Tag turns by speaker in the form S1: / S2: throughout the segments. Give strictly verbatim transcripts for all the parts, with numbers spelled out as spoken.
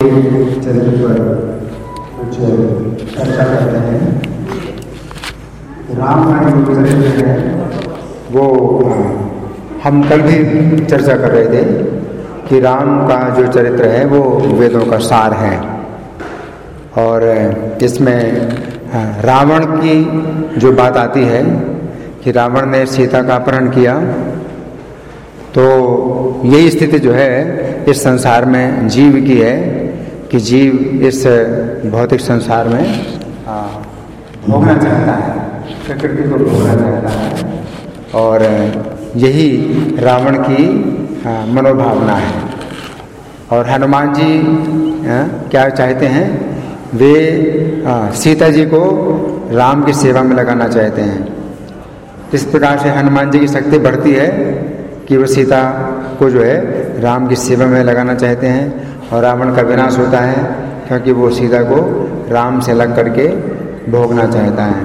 S1: के चरित्र पर कुछ चर्चा करते हैं। राम का जो चरित्र है वो हम कल भी चर्चा कर रहे थे कि राम का जो चरित्र है वो वेदों का सार है। और इसमें रावण की जो बात आती है कि रावण ने सीता का अपहरण किया, तो यही स्थिति जो है इस संसार में जीव की है कि जीव इस भौतिक संसार में भोगना चाहता है, प्रकृति को भोगना चाहता है, और यही रावण की मनोभावना है। और हनुमान जी आ, क्या चाहते हैं, वे आ, सीता जी को राम की सेवा में लगाना चाहते हैं। इस प्रकार से हनुमान जी की शक्ति बढ़ती है कि वो सीता को जो है राम की सेवा में लगाना चाहते हैं, और रावण का विनाश होता है क्योंकि वो सीता को राम से लग करके भोगना चाहता है।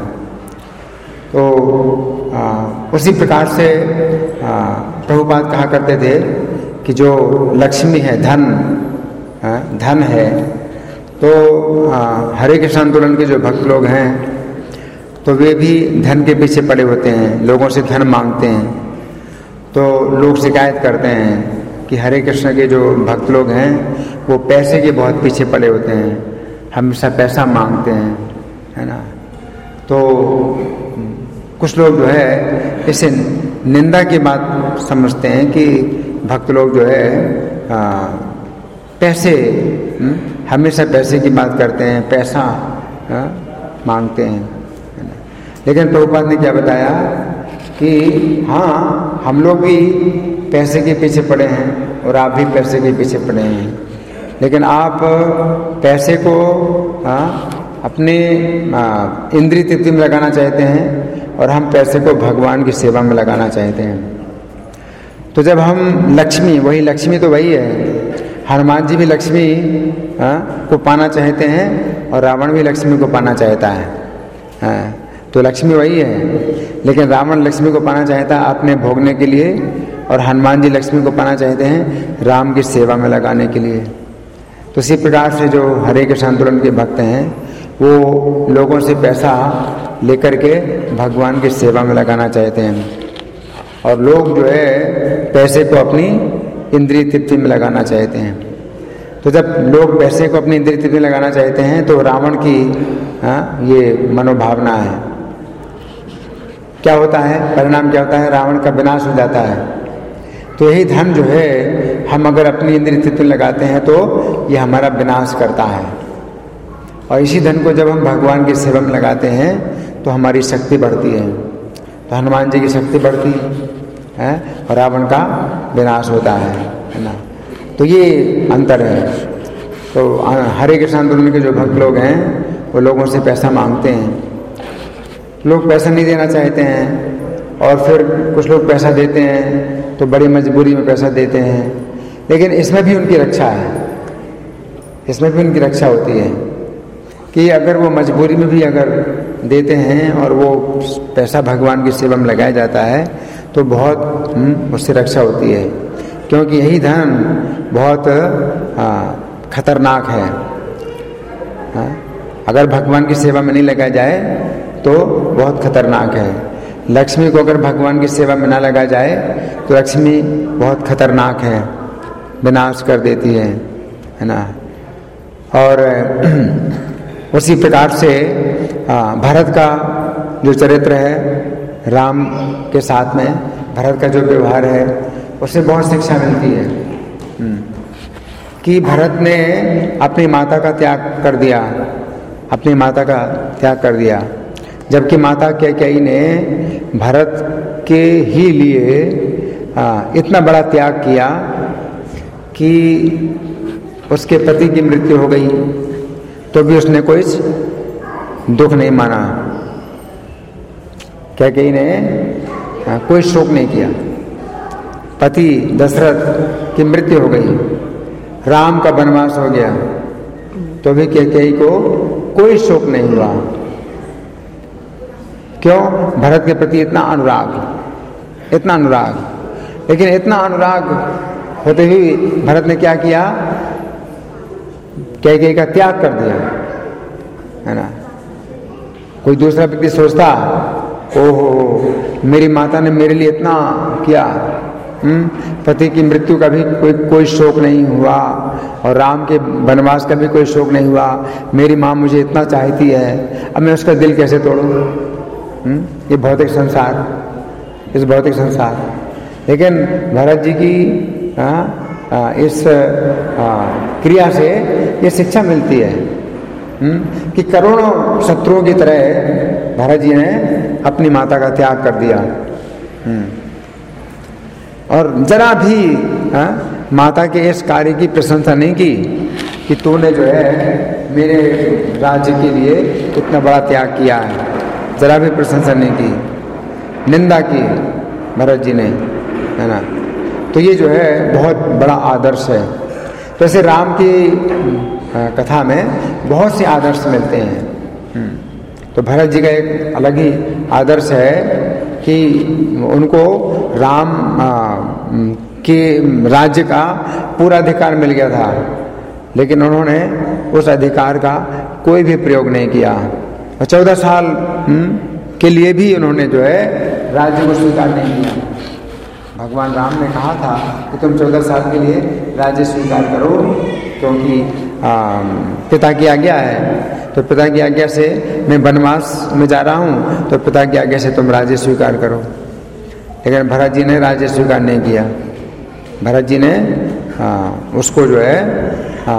S1: तो आ, उसी प्रकार से प्रभुपाद कहा करते थे कि जो लक्ष्मी है, धन आ, धन है, तो आ, हरे कृष्ण आंदोलन के जो भक्त लोग हैं तो वे भी धन के पीछे पड़े होते हैं, लोगों से धन मांगते हैं। तो लोग शिकायत करते हैं कि हरे कृष्ण के जो भक्त लोग हैं वो पैसे के बहुत पीछे पड़े होते हैं, हमेशा पैसा मांगते हैं, है ना। तो कुछ लोग जो है इसे निंदा की बात समझते हैं कि भक्त लोग जो है आ, पैसे हुँ? हमेशा पैसे की बात करते हैं, पैसा आ, मांगते हैं। लेकिन प्रभुपाद ने क्या बताया कि हाँ, हम लोग भी पैसे के पीछे पड़े हैं और आप भी पैसे के पीछे पड़े हैं, लेकिन आप पैसे को आ, अपने इंद्रिय तृप्ति में लगाना चाहते हैं और हम पैसे को भगवान की सेवा में लगाना चाहते हैं। तो जब हम लक्ष्मी, वही लक्ष्मी तो वही है, हनुमान जी भी लक्ष्मी आ, को पाना चाहते हैं और रावण भी लक्ष्मी को पाना चाहता है, आ, तो लक्ष्मी वही है। लेकिन रावण लक्ष्मी को पाना चाहता है अपने भोगने के लिए, और हनुमान जी लक्ष्मी को पाना चाहते हैं राम की सेवा में लगाने के लिए। तो इसी प्रकार से जो हरे कृष्ण आंदोलन के भक्त हैं वो लोगों से पैसा लेकर के भगवान की सेवा में लगाना चाहते हैं, और लोग जो है पैसे को अपनी इंद्रिय तृप्ति में लगाना चाहते हैं। तो जब लोग पैसे को अपनी इंद्रिय तृप्ति में लगाना चाहते हैं तो रावण की आ, ये मनोभावना है। क्या होता है, परिणाम क्या होता है, रावण का विनाश हो जाता है। तो यही धन जो है हम अगर अपनी इंद्रिय तृप्ति में लगाते हैं तो ये हमारा विनाश करता है, और इसी धन को जब हम भगवान की सेवा में लगाते हैं तो हमारी शक्ति बढ़ती है। तो हनुमान जी की शक्ति बढ़ती है और रावण का विनाश होता है, है ना। तो ये अंतर है। तो हरे कृष्ण आंदोलन के जो भक्त लोग हैं वो लोगों से पैसा मांगते हैं, लोग पैसा नहीं देना चाहते हैं, और फिर कुछ लोग पैसा देते हैं तो बड़ी मजबूरी में पैसा देते हैं। लेकिन इसमें भी उनकी रक्षा है, इसमें भी उनकी रक्षा होती है कि अगर वो मजबूरी में भी अगर देते हैं और वो पैसा भगवान की सेवा में लगाया जाता है तो बहुत उससे रक्षा होती है, क्योंकि यही धन बहुत आ, खतरनाक है। आ, अगर भगवान की सेवा में नहीं लगाया जाए तो बहुत खतरनाक है। लक्ष्मी को अगर भगवान की सेवा में ना लगा जाए तो लक्ष्मी बहुत खतरनाक है, विनाश कर देती है, है ना। और उसी प्रकार से भरत का जो चरित्र है राम के साथ में, भरत का जो व्यवहार है उससे बहुत शिक्षा मिलती है कि भरत ने अपनी माता का त्याग कर दिया, अपनी माता का त्याग कर दिया, जबकि माता कैकेयी ने भरत के ही लिए इतना बड़ा त्याग किया कि उसके पति की मृत्यु हो गई तो भी उसने कोई दुख नहीं माना। कैकेयी ने कोई शोक नहीं किया। पति दशरथ की मृत्यु हो गई, राम का वनवास हो गया, तो भी कैकेयी को कोई शोक नहीं हुआ। क्यों? भरत के प्रति इतना अनुराग, इतना अनुराग। लेकिन इतना अनुराग होते हुए भरत ने क्या किया? कैकेयी का त्याग कर दिया, है ना। कोई दूसरा व्यक्ति सोचता, ओहो मेरी माता ने मेरे लिए इतना किया, हम्म पति की मृत्यु का भी कोई कोई शोक नहीं हुआ और राम के वनवास का भी कोई शोक नहीं हुआ, मेरी माँ मुझे इतना चाहती है, अब मैं उसका दिल कैसे तोड़ूं? हम्म ये भौतिक संसार, इस भौतिक संसार। लेकिन भरत जी की आ, आ, इस आ, क्रिया से ये शिक्षा मिलती है हम्म कि करोड़ों शत्रुओं की तरह भरत जी ने अपनी माता का त्याग कर दिया हम्म और जरा भी आ, माता के इस कार्य की प्रशंसा नहीं की कि तूने जो है मेरे राज्य के लिए इतना बड़ा त्याग किया है, जरा भी प्रशंसा नहीं की, निंदा की भरत जी ने, है ना। तो ये जो है बहुत बड़ा आदर्श है। तो ऐसे राम की कथा में बहुत से आदर्श मिलते हैं। तो भरत जी का एक अलग ही आदर्श है कि उनको राम के राज्य का पूरा अधिकार मिल गया था, लेकिन उन्होंने उस अधिकार का कोई भी प्रयोग नहीं किया और चौदह साल के लिए भी उन्होंने जो है राज्य को स्वीकार नहीं किया। भगवान राम ने कहा था कि तुम चौदह साल के लिए राज्य स्वीकार करो, क्योंकि पिता की आज्ञा है, तो पिता की आज्ञा से मैं वनवास में जा रहा हूँ, तो पिता की आज्ञा से तुम राज्य स्वीकार करो। लेकिन भरत जी ने राज्य स्वीकार नहीं किया। भरत जी ने आ, उसको जो है आ,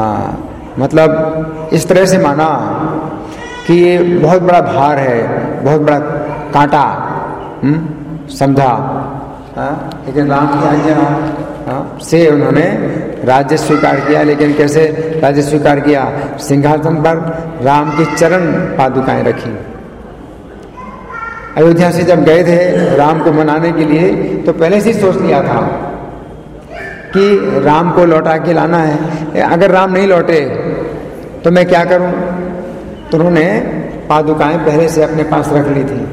S1: मतलब इस तरह से माना कि ये बहुत बड़ा भार है, बहुत बड़ा कांटा समझा। लेकिन राम की आज्ञा से उन्होंने राज्य स्वीकार किया। लेकिन कैसे राज्य स्वीकार किया? सिंहासन पर राम की चरण पादुकाएं रखी। अयोध्या से जब गए थे राम को मनाने के लिए, तो पहले से ही सोच लिया था कि राम को लौटा के लाना है। अगर राम नहीं लौटे तो मैं क्या करूं? तो उन्होंने पादुकाएं पहले से अपने पास रख ली थी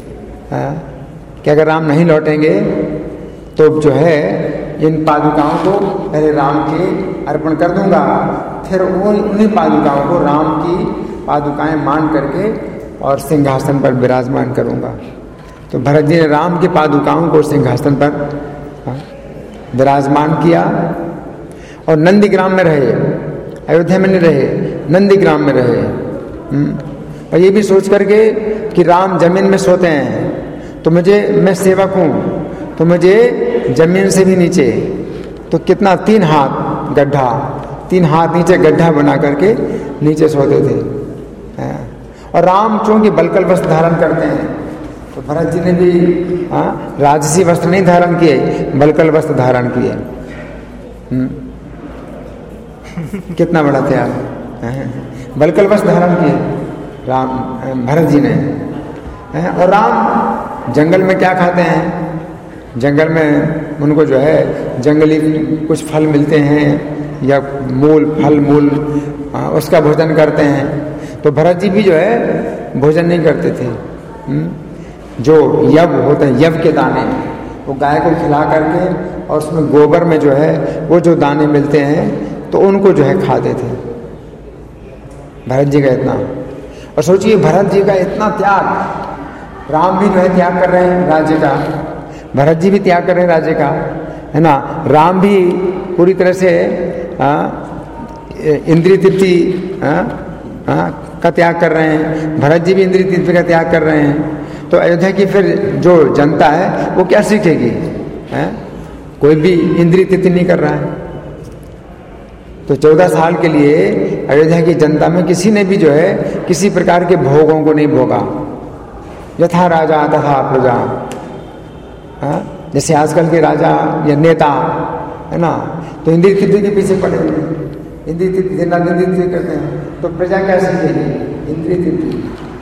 S1: कि अगर राम नहीं लौटेंगे तो जो है इन पादुकाओं को पहले राम के अर्पण कर दूंगा, फिर उन्हीं पादुकाओं को राम की पादुकाएं मान करके और सिंहासन पर विराजमान करूंगा। तो भरत जी ने राम की पादुकाओं को सिंहासन पर विराजमान किया और नंदीग्राम में रहे, अयोध्या में नहीं रहे, नंदीग्राम में रहे। और ये भी सोच करके कि राम जमीन में सोते हैं तो मुझे, मैं सेवक हूँ तो मुझे जमीन से भी नीचे, तो कितना तीन हाथ गड्ढा, तीन हाथ नीचे गड्ढा बना करके नीचे सोते थे। और राम चूंकि बलकल वस्त्र धारण करते हैं, तो भरत जी ने भी राजसी वस्त्र नहीं धारण किए, बलकल वस्त्र धारण किए। कितना बड़ा त्याग, बलकल वस्त्र धारण किए राम भरत जी ने। और राम जंगल में क्या खाते हैं? जंगल में उनको जो है जंगली कुछ फल मिलते हैं या मूल, फल मूल, उसका भोजन करते हैं। तो भरत जी भी जो है भोजन नहीं करते थे। जो यव होते हैं, यव के दाने, वो गाय को खिला करके और उसमें गोबर में जो है वो जो दाने मिलते हैं तो उनको जो है खाते थे। भरत जी का इतना, और सोचिए भरत जी का इतना त्याग, राम भी जो है त्याग कर रहे हैं राज्य का, भरत जी भी त्याग कर रहे हैं राज्य का, है ना। राम भी पूरी तरह से इंद्रिय तृप्ति का त्याग कर रहे हैं, भरत जी भी इंद्रिय तृप्ति का त्याग कर रहे हैं। तो अयोध्या की फिर जो जनता है वो क्या सीखेगी? है? कोई भी इंद्रिय तृप्ति नहीं कर रहा है। तो चौदह साल के लिए अयोध्या की जनता में किसी ने भी जो है किसी प्रकार के भोगों को नहीं भोगा। यथा राजा तथा प्रजा, जैसे आजकल के राजा या नेता है ना, तो इंद्रिय तृप्ति के पीछे पड़े हुए, इंद्रिय तृप्ति इंद्रिय तृप्ति करते हैं, तो प्रजा क्या सीखेगी? इंद्रिय तृप्ति।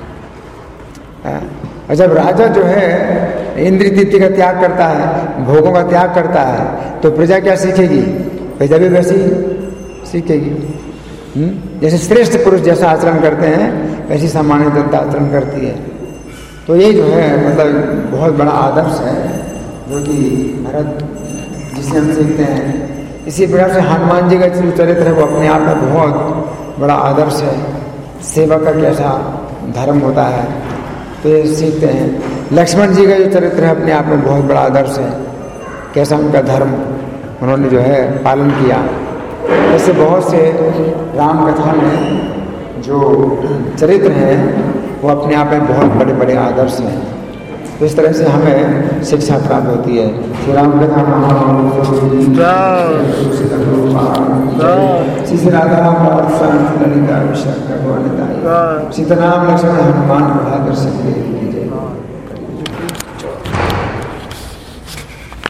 S1: और जब राजा जो है इंद्रिय तृप्ति का त्याग करता है, भोगों का त्याग करता है, तो प्रजा क्या सीखेगी? प्रजा भी वैसी सीखेगी। जैसे श्रेष्ठ पुरुष जैसा आचरण करते हैं वैसी सामान्य जनता आचरण करती है। तो ये जो है मतलब बहुत बड़ा आदर्श है जो कि भरत जिसे हम सीखते हैं। इसी प्रकार से हनुमान जी का चरित्र है वो अपने आप में बहुत बड़ा आदर्श है, सेवा का कैसा धर्म होता है, तो ये सीखते हैं। लक्ष्मण जी का जो चरित्र है अपने आप में बहुत बड़ा आदर्श है, कैसा उनका धर्म उन्होंने जो है पालन किया। ऐसे बहुत से राम कथा में जो चरित्र हैं वो अपने आप में बहुत बड़े बड़े आदर्श हैं। तो इस तरह से हमें शिक्षा प्राप्त होती है। श्री राम कथा श्री राधा ललिता सीताराम लक्ष्मण हनुमान बहादुर सिंह।